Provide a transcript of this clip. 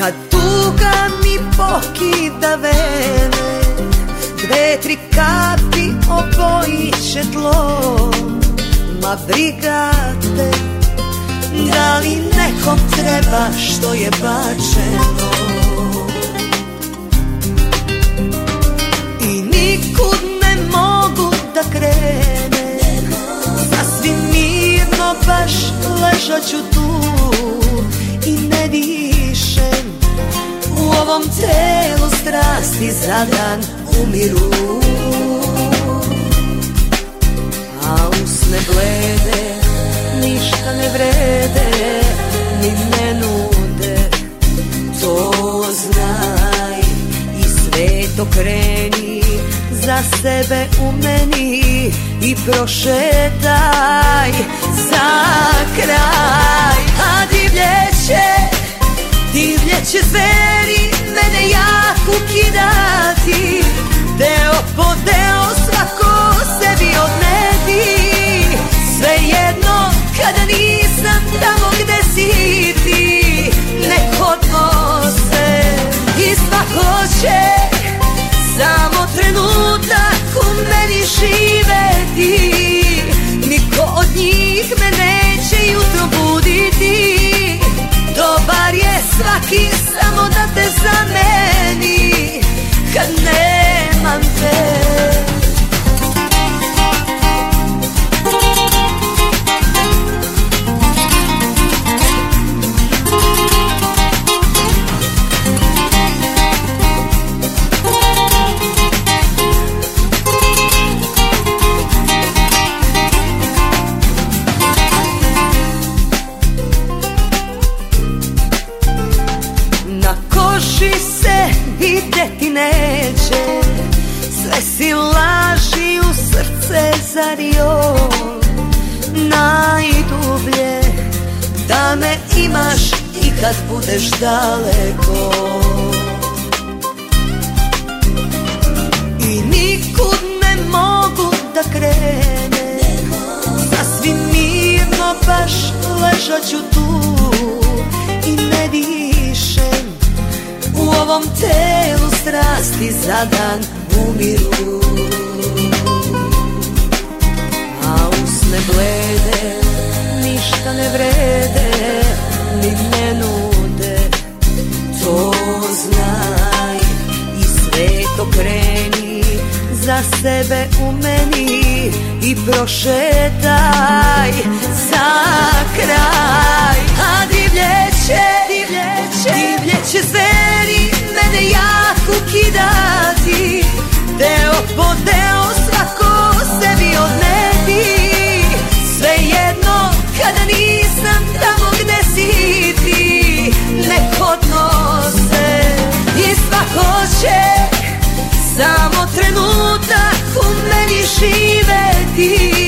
Kad tuga mi pokida vene, 2-3 kapi obojiće tlo. Ma briga te, da li nekom treba što je bačeno. I nikud ne mogu da krenem, sasvim mirno baš ležat ću tu i ne dišem. U ovom telu strasti za dan umiru, a usne blede ništa ne vrede, ni ne nude. To znaj i svet okreni za sebe u meni i prošetaj za kraj. A divljeće zveri mene jako kidati, deo po deo svako sebi odnedi. Svejedno kada nisam tamo gde si ti, nek odnose i svako će samo trenutak u meni živeti. Niko od njih me neće jutro buditi. Dobar je svaki samo da te zameni kad nemam te. Videti neće, sve si laži u srce zario. Najdublje da me imaš i kad budeš daleko. I nikud ne mogu da krenem, sasvim mirno baš ležat ću tu i ne dišem. U ovom telu strasti za dan umiru, a usne blede ništa ne vrede, ni ne nude. To znaj i svet okreni za sebe u meni i prošetaj za kraj. A divljeće zveri mene jako kidati, deo po deo svako sebi odnedi. Svejedno kada nisam tamo gde si ti, nek odnose i svako će samo trenutak u meni živeti.